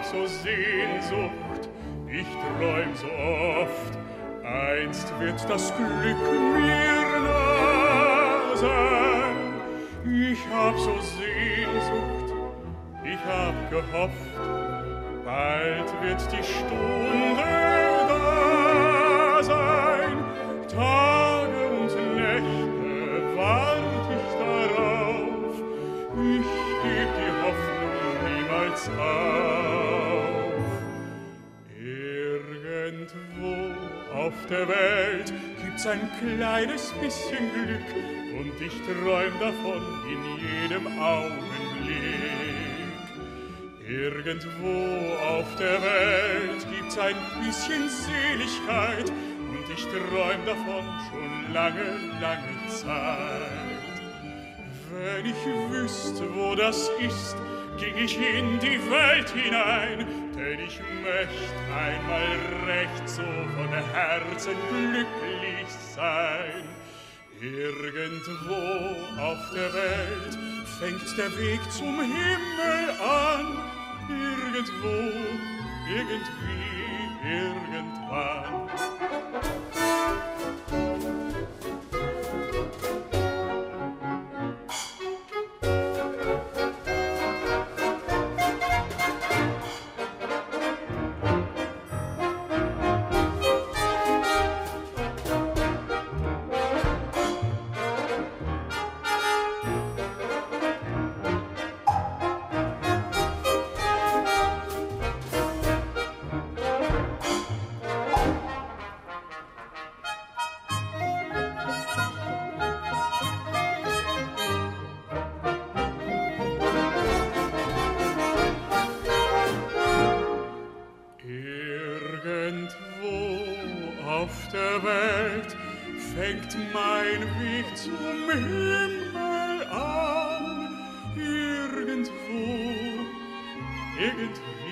hab so Sehnsucht, ich träum so oft, einst wird das Glück mir nah sein. Ich hab so Sehnsucht, ich hab gehofft, bald wird die Stunde da sein. Tage und Nächte wart ich darauf, ich geb die Hoffnung niemals auf. Irgendwo auf der Welt gibt's ein kleines bisschen Glück und ich träum davon in jedem Augenblick. Irgendwo auf der Welt gibt's ein bisschen Seligkeit und ich träum davon schon lange, lange Zeit. Wenn ich wüsste, wo das ist, ging ich in die Welt hinein, denn ich möcht einmal recht so von Herzen glücklich sein. Irgendwo auf der Welt fängt der Weg zum Himmel an, irgendwo, irgendwie, irgendwann. Auf der Welt fängt mein Weg zum Himmel an, irgendwo, irgendwie.